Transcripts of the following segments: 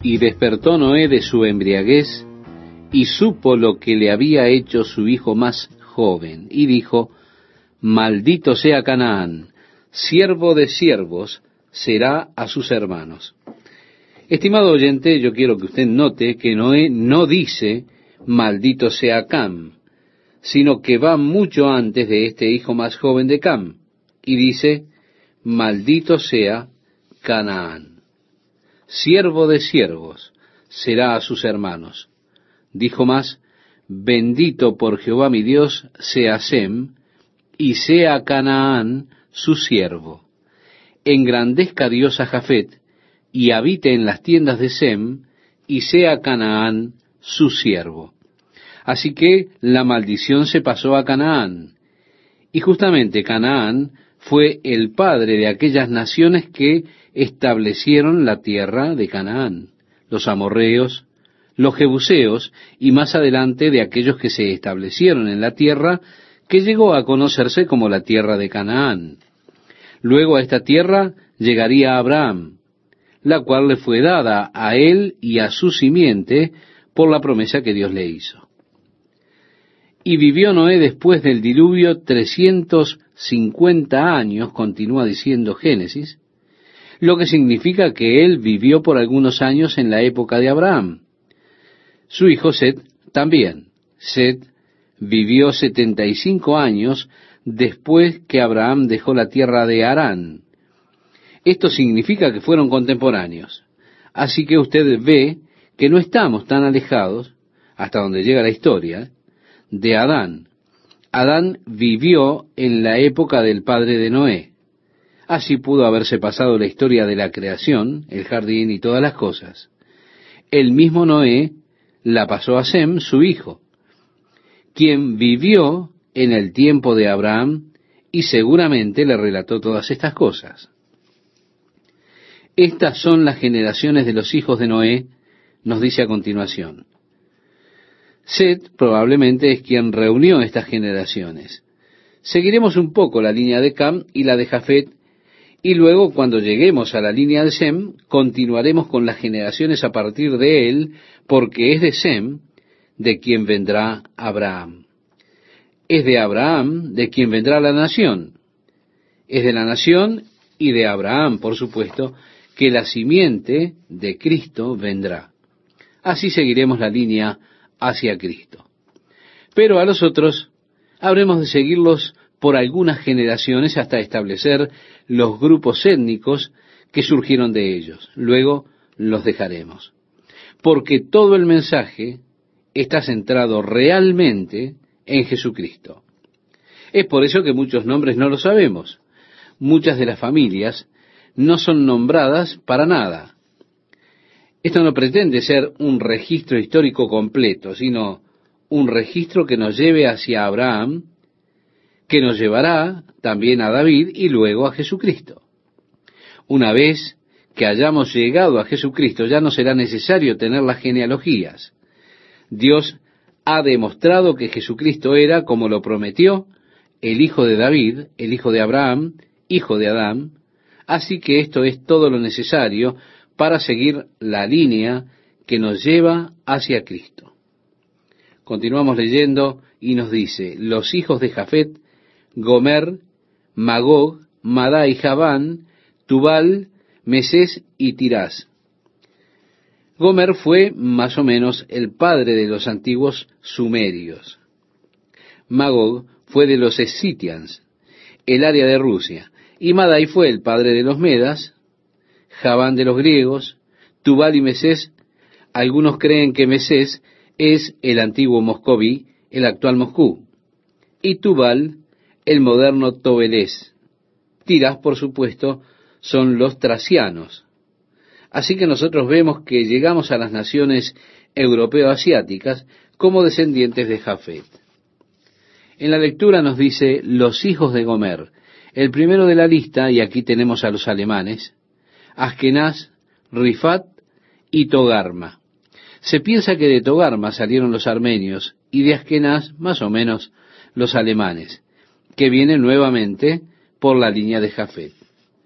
Y despertó Noé de su embriaguez, y supo lo que le había hecho su hijo más joven, y dijo: Maldito sea Canaán, siervo de siervos será a sus hermanos. Estimado oyente, yo quiero que usted note que Noé no dice: Maldito sea Cam, sino que va mucho antes de este hijo más joven de Cam, y dice: Maldito sea Canaán, siervo de siervos será a sus hermanos. Dijo más: Bendito por Jehová mi Dios sea Sem, y sea Canaán su siervo. Engrandezca Dios a Jafet, y habite en las tiendas de Sem, y sea Canaán su siervo. Así que la maldición se pasó a Canaán. Y justamente Canaán fue el padre de aquellas naciones que establecieron la tierra de Canaán: los amorreos, los jebuseos, y más adelante de aquellos que se establecieron en la tierra que llegó a conocerse como la tierra de Canaán. Luego a esta tierra llegaría Abraham, la cual le fue dada a él y a su simiente por la promesa que Dios le hizo. Y vivió Noé después del diluvio 350 años, continúa diciendo Génesis, lo que significa que él vivió por algunos años en la época de Abraham. Su hijo Set también. Set vivió 75 años después que Abraham dejó la tierra de Harán. Esto significa que fueron contemporáneos. Así que usted ve que no estamos tan alejados, hasta donde llega la historia, de Adán. Adán vivió en la época del padre de Noé. Así pudo haberse pasado la historia de la creación, el jardín y todas las cosas. El mismo Noé la pasó a Sem, su hijo, quien vivió en el tiempo de Abraham y seguramente le relató todas estas cosas. Estas son las generaciones de los hijos de Noé, nos dice a continuación. Set probablemente es quien reunió estas generaciones. Seguiremos un poco la línea de Cam y la de Jafet, y luego cuando lleguemos a la línea de Sem, continuaremos con las generaciones a partir de él, porque es de Sem de quien vendrá Abraham. Es de Abraham de quien vendrá la nación. Es de la nación y de Abraham, por supuesto, que la simiente de Cristo vendrá. Así seguiremos la línea hacia Cristo. Pero a los otros habremos de seguirlos por algunas generaciones hasta establecer los grupos étnicos que surgieron de ellos. Luego los dejaremos. Porque todo el mensaje está centrado realmente en Jesucristo. Es por eso que muchos nombres no lo sabemos. Muchas de las familias no son nombradas para nada. Esto no pretende ser un registro histórico completo, sino un registro que nos lleve hacia Abraham, que nos llevará también a David y luego a Jesucristo. Una vez que hayamos llegado a Jesucristo, ya no será necesario tener las genealogías. Dios ha demostrado que Jesucristo era, como lo prometió, el hijo de David, el hijo de Abraham, hijo de Adán. Así que esto es todo lo necesario para seguir la línea que nos lleva hacia Cristo. Continuamos leyendo y nos dice: los hijos de Jafet, Gomer, Magog, Madai, Javán, Tubal, Mesés y Tirás. Gomer fue más o menos el padre de los antiguos sumerios. Magog fue de los escitians, el área de Rusia. Y Madai fue el padre de los medas, Javán de los griegos, Tubal y Mesés. Algunos creen que Mesés es el antiguo Moscoví, el actual Moscú, y Tubal, el moderno Tobelés. Tirás, por supuesto, son los tracianos. Así que nosotros vemos que llegamos a las naciones europeo-asiáticas como descendientes de Jafet. En la lectura nos dice los hijos de Gomer. El primero de la lista, y aquí tenemos a los alemanes, Askenaz, Rifat y Togarma. Se piensa que de Togarma salieron los armenios y de Askenaz más o menos los alemanes, que vienen nuevamente por la línea de Jafet.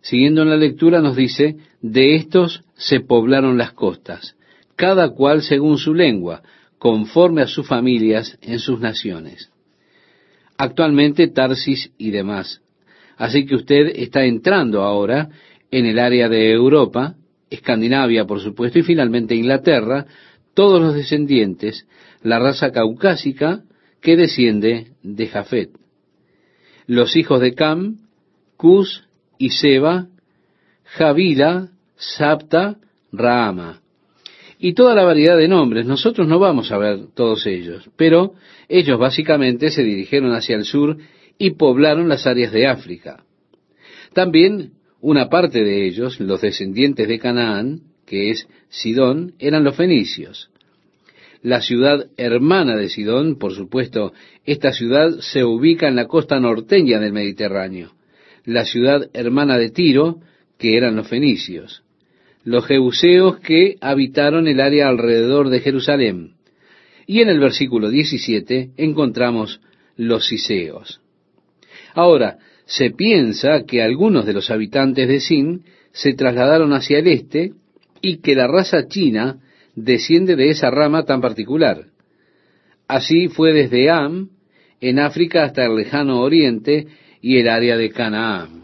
Siguiendo en la lectura nos dice, de estos se poblaron las costas, cada cual según su lengua, conforme a sus familias en sus naciones. Actualmente Tarsis y demás. Así que usted está entrando ahora en el área de Europa, Escandinavia por supuesto, y finalmente Inglaterra, todos los descendientes, la raza caucásica que desciende de Jafet. Los hijos de Cam, Cus y Seba, Javila, Sabta, Raama. Y toda la variedad de nombres. Nosotros no vamos a ver todos ellos, pero ellos básicamente se dirigieron hacia el sur y poblaron las áreas de África. También una parte de ellos, los descendientes de Canaán, que es Sidón, eran los fenicios. La ciudad hermana de Sidón, por supuesto, esta ciudad se ubica en la costa norteña del Mediterráneo. La ciudad hermana de Tiro, que eran los fenicios. Los jebuseos que habitaron el área alrededor de Jerusalén. Y en el versículo 17 encontramos los ciseos. Ahora, se piensa que algunos de los habitantes de Sin se trasladaron hacia el este y que la raza china desciende de esa rama tan particular. Así fue desde Am, en África, hasta el lejano oriente y el área de Canaán.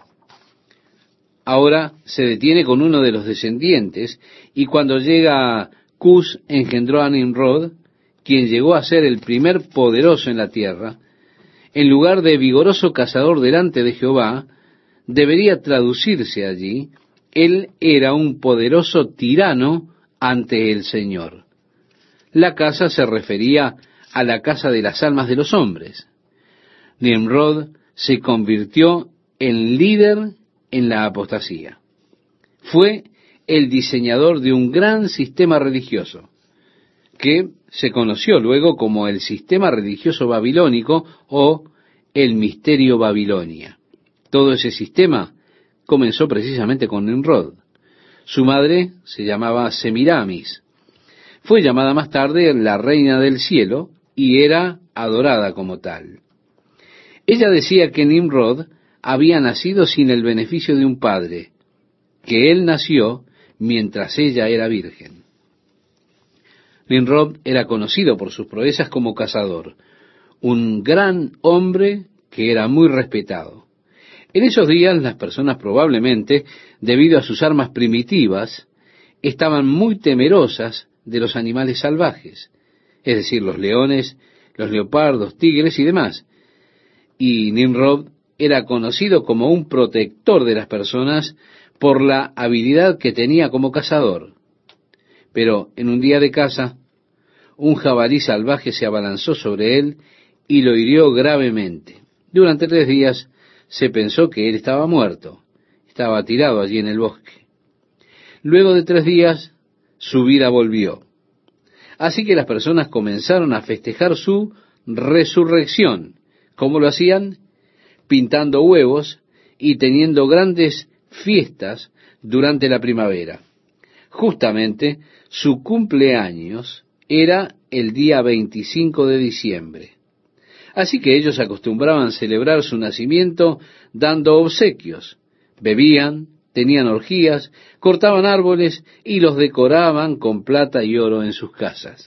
Ahora se detiene con uno de los descendientes, y cuando llega Cus engendró a Nimrod, quien llegó a ser el primer poderoso en la tierra. En lugar de vigoroso cazador delante de Jehová, debería traducirse allí, él era un poderoso tirano ante el Señor. La casa se refería a la casa de las almas de los hombres. Nimrod se convirtió en líder en la apostasía. Fue el diseñador de un gran sistema religioso, que se conoció luego como el sistema religioso babilónico o el misterio Babilonia. Todo ese sistema comenzó precisamente con Nimrod. Su madre se llamaba Semiramis. Fue llamada más tarde la reina del cielo y era adorada como tal. Ella decía que Nimrod había nacido sin el beneficio de un padre, que él nació mientras ella era virgen. Nimrod era conocido por sus proezas como cazador, un gran hombre que era muy respetado. En esos días las personas probablemente, debido a sus armas primitivas, estaban muy temerosas de los animales salvajes, es decir, los leones, los leopardos, tigres y demás. Y Nimrod era conocido como un protector de las personas por la habilidad que tenía como cazador. Pero en un día de caza, un jabalí salvaje se abalanzó sobre él y lo hirió gravemente. Durante 3 días se pensó que él estaba muerto, estaba tirado allí en el bosque. Luego de 3 días, su vida volvió. Así que las personas comenzaron a festejar su resurrección. ¿Cómo lo hacían? Pintando huevos y teniendo grandes fiestas durante la primavera. Justamente su cumpleaños era el día 25 de diciembre. Así que ellos acostumbraban celebrar su nacimiento dando obsequios. Bebían, tenían orgías, cortaban árboles y los decoraban con plata y oro en sus casas.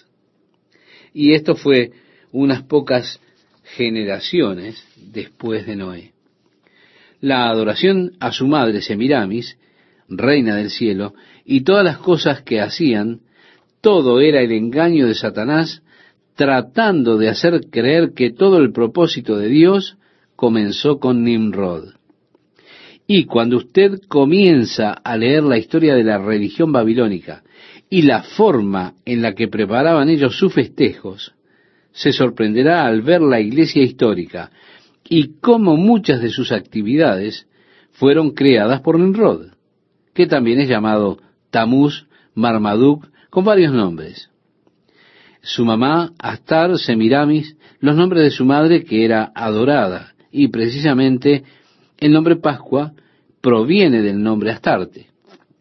Y esto fue unas pocas generaciones después de Noé. La adoración a su madre Semiramis, reina del cielo, y todas las cosas que hacían, todo era el engaño de Satanás, tratando de hacer creer que todo el propósito de Dios comenzó con Nimrod. Y cuando usted comienza a leer la historia de la religión babilónica y la forma en la que preparaban ellos sus festejos, se sorprenderá al ver la iglesia histórica y cómo muchas de sus actividades fueron creadas por Nimrod, que también es llamado Tamuz, Marmaduk, con varios nombres. Su mamá, Astar, Semiramis, los nombres de su madre que era adorada, y precisamente el nombre Pascua proviene del nombre Astarte.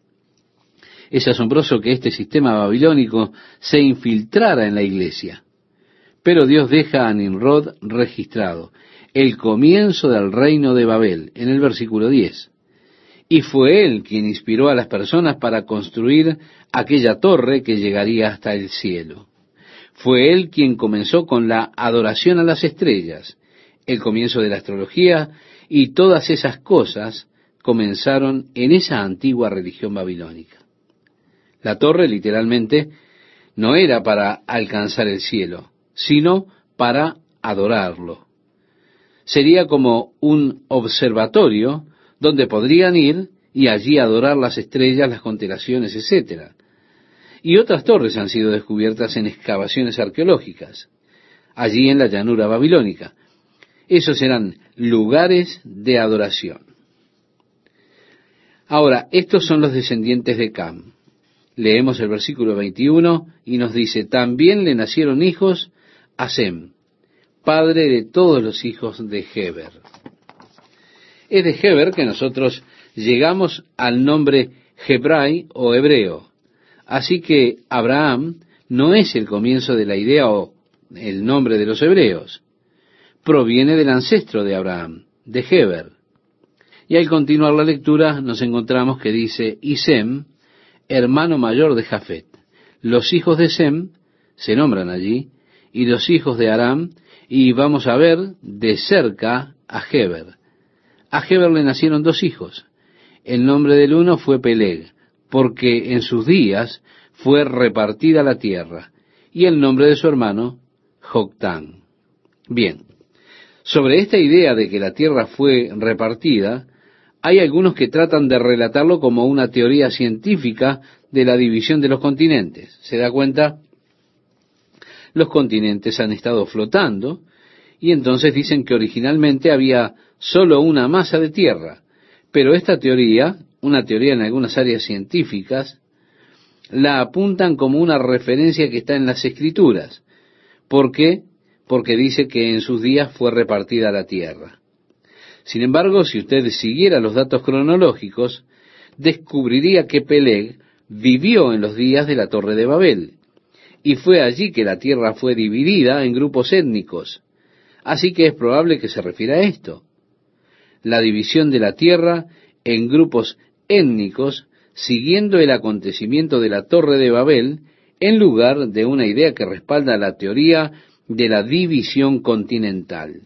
Es asombroso que este sistema babilónico se infiltrara en la iglesia. Pero Dios deja a Nimrod registrado, el comienzo del reino de Babel, en el versículo 10. Y fue él quien inspiró a las personas para construir aquella torre que llegaría hasta el cielo. Fue él quien comenzó con la adoración a las estrellas, el comienzo de la astrología, y todas esas cosas comenzaron en esa antigua religión babilónica. La torre literalmente no era para alcanzar el cielo, sino para adorarlo. Sería como un observatorio donde podrían ir y allí adorar las estrellas, las constelaciones, etcétera. Y otras torres han sido descubiertas en excavaciones arqueológicas, allí en la llanura babilónica. Esos eran lugares de adoración. Ahora, estos son los descendientes de Cam. Leemos el versículo 21 y nos dice, también le nacieron hijos a Sem, padre de todos los hijos de Heber. Es de Heber que nosotros llegamos al nombre Hebrai o hebreo. Así que Abraham no es el comienzo de la idea o el nombre de los hebreos. Proviene del ancestro de Abraham, de Heber. Y al continuar la lectura nos encontramos que dice, y Sem, hermano mayor de Jafet. Los hijos de Sem se nombran allí, y los hijos de Aram, y vamos a ver de cerca a Heber. A Heber le nacieron dos hijos. El nombre del uno fue Peleg, porque en sus días fue repartida la tierra, y el nombre de su hermano, Joctán. Bien, sobre esta idea de que la tierra fue repartida, hay algunos que tratan de relatarlo como una teoría científica de la división de los continentes. ¿Se da cuenta? Los continentes han estado flotando y entonces dicen que originalmente había solo una masa de tierra. Pero esta teoría, una teoría en algunas áreas científicas, la apuntan como una referencia que está en las Escrituras. ¿Por qué? Porque dice que en sus días fue repartida la tierra. Sin embargo, si usted siguiera los datos cronológicos, descubriría que Peleg vivió en los días de la Torre de Babel, y fue allí que la tierra fue dividida en grupos étnicos. Así que es probable que se refiera a esto. La división de la tierra en grupos étnicos, siguiendo el acontecimiento de la Torre de Babel, en lugar de una idea que respalda la teoría de la división continental.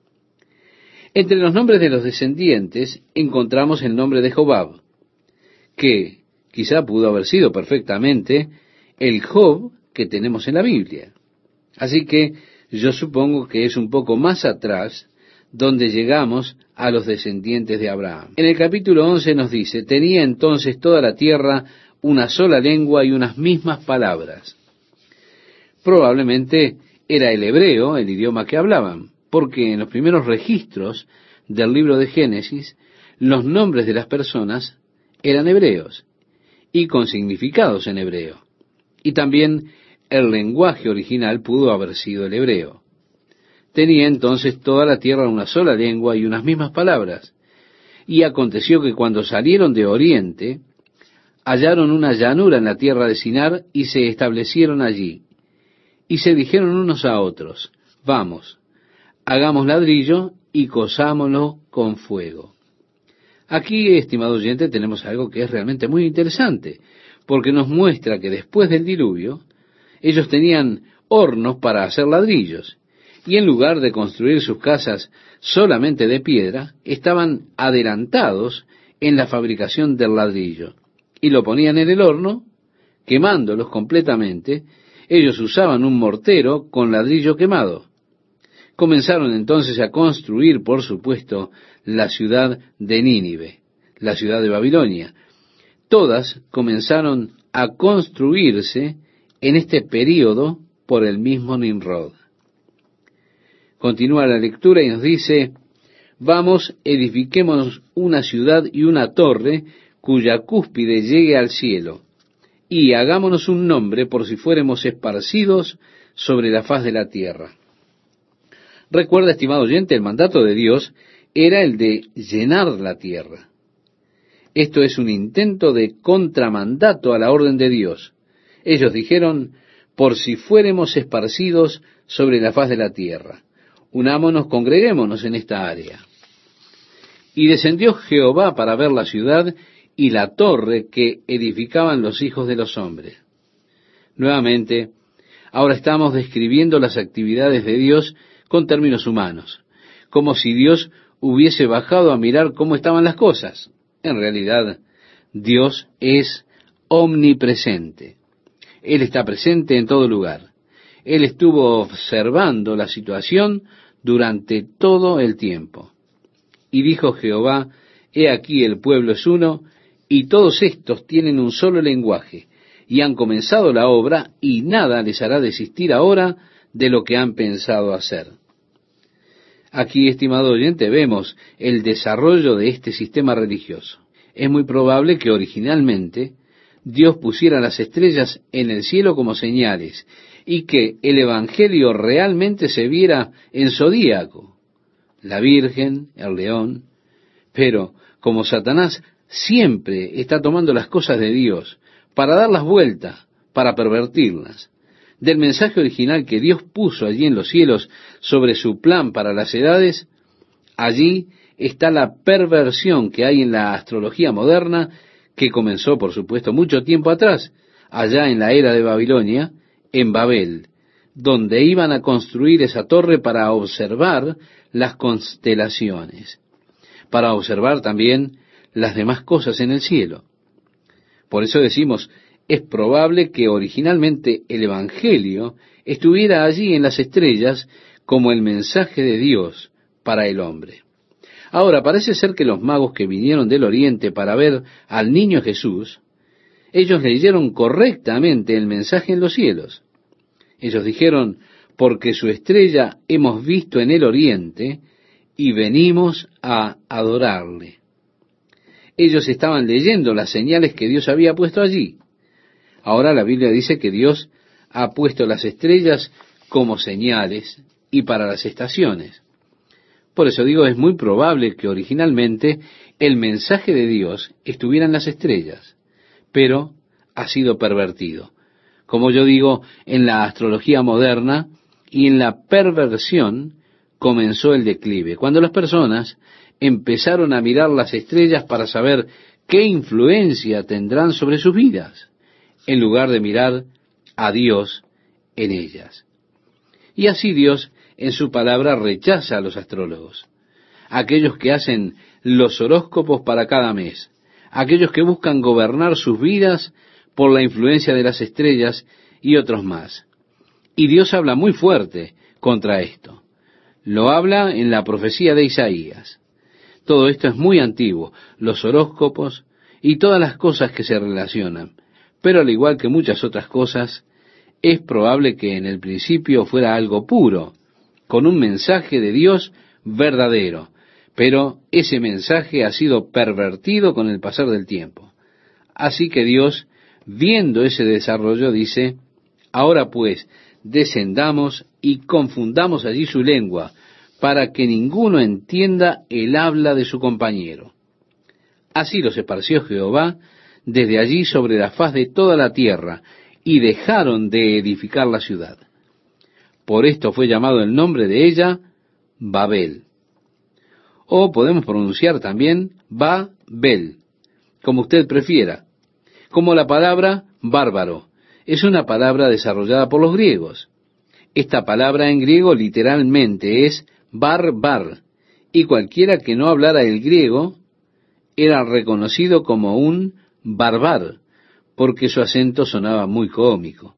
Entre los nombres de los descendientes encontramos el nombre de Jobab, que quizá pudo haber sido perfectamente el Job que tenemos en la Biblia. Así que yo supongo que es un poco más atrás donde llegamos a los descendientes de Abraham. En el capítulo 11 nos dice, tenía entonces toda la tierra una sola lengua y unas mismas palabras. Probablemente era el hebreo el idioma que hablaban, porque en los primeros registros del libro de Génesis, los nombres de las personas eran hebreos y con significados en hebreo. Y también el lenguaje original pudo haber sido el hebreo. Tenía entonces toda la tierra una sola lengua y unas mismas palabras. Y aconteció que cuando salieron de oriente, hallaron una llanura en la tierra de Sinar y se establecieron allí. Y se dijeron unos a otros, vamos, hagamos ladrillo y cosámoslo con fuego. Aquí, estimado oyente, tenemos algo que es realmente muy interesante, porque nos muestra que después del diluvio, ellos tenían hornos para hacer ladrillos, y en lugar de construir sus casas solamente de piedra, estaban adelantados en la fabricación del ladrillo, y lo ponían en el horno, quemándolos completamente. Ellos usaban un mortero con ladrillo quemado. Comenzaron entonces a construir, por supuesto, la ciudad de Nínive, la ciudad de Babilonia. Todas comenzaron a construirse en este período por el mismo Nimrod. Continúa la lectura y nos dice, vamos, edifiquémonos una ciudad y una torre cuya cúspide llegue al cielo, y hagámonos un nombre por si fuéramos esparcidos sobre la faz de la tierra. Recuerda, estimado oyente, el mandato de Dios era el de llenar la tierra. Esto es un intento de contramandato a la orden de Dios. Ellos dijeron, por si fuéramos esparcidos sobre la faz de la tierra. Unámonos, congreguémonos en esta área. Y descendió Jehová para ver la ciudad y la torre que edificaban los hijos de los hombres. Nuevamente, ahora estamos describiendo las actividades de Dios con términos humanos, como si Dios hubiese bajado a mirar cómo estaban las cosas. En realidad, Dios es omnipresente. Él está presente en todo lugar. Él estuvo observando la situación durante todo el tiempo. Y dijo Jehová, he aquí el pueblo es uno, y todos estos tienen un solo lenguaje, y han comenzado la obra, y nada les hará desistir ahora de lo que han pensado hacer. Aquí, estimado oyente, vemos el desarrollo de este sistema religioso. Es muy probable que originalmente Dios pusiera las estrellas en el cielo como señales, y que el Evangelio realmente se viera en zodíaco, la Virgen, el león, pero como Satanás siempre está tomando las cosas de Dios para darlas vueltas, para pervertirlas, del mensaje original que Dios puso allí en los cielos sobre su plan para las edades, allí está la perversión que hay en la astrología moderna, que comenzó, por supuesto, mucho tiempo atrás, allá en la era de Babilonia, en Babel, donde iban a construir esa torre para observar las constelaciones, para observar también las demás cosas en el cielo. Por eso decimos, es probable que originalmente el Evangelio estuviera allí en las estrellas como el mensaje de Dios para el hombre. Ahora, parece ser que los magos que vinieron del oriente para ver al niño Jesús, ellos leyeron correctamente el mensaje en los cielos. Ellos dijeron, porque su estrella hemos visto en el oriente y venimos a adorarle. Ellos estaban leyendo las señales que Dios había puesto allí. Ahora la Biblia dice que Dios ha puesto las estrellas como señales y para las estaciones. Por eso digo, es muy probable que originalmente el mensaje de Dios estuviera en las estrellas, pero ha sido pervertido. Como yo digo, en la astrología moderna y en la perversión comenzó el declive, cuando las personas empezaron a mirar las estrellas para saber qué influencia tendrán sobre sus vidas, en lugar de mirar a Dios en ellas. Y así Dios, en su palabra, rechaza a los astrólogos, aquellos que hacen los horóscopos para cada mes, aquellos que buscan gobernar sus vidas por la influencia de las estrellas y otros más. Y Dios habla muy fuerte contra esto. Lo habla en la profecía de Isaías. Todo esto es muy antiguo, los horóscopos y todas las cosas que se relacionan. Pero al igual que muchas otras cosas, es probable que en el principio fuera algo puro, con un mensaje de Dios verdadero. Pero ese mensaje ha sido pervertido con el pasar del tiempo. Así que Dios, viendo ese desarrollo, dice, ahora pues, descendamos y confundamos allí su lengua, para que ninguno entienda el habla de su compañero. Así los esparció Jehová desde allí sobre la faz de toda la tierra, y dejaron de edificar la ciudad. Por esto fue llamado el nombre de ella Babel. O podemos pronunciar también Babel, como usted prefiera, como la palabra bárbaro. Es una palabra desarrollada por los griegos. Esta palabra en griego literalmente es barbar, y cualquiera que no hablara el griego era reconocido como un barbar, porque su acento sonaba muy cómico.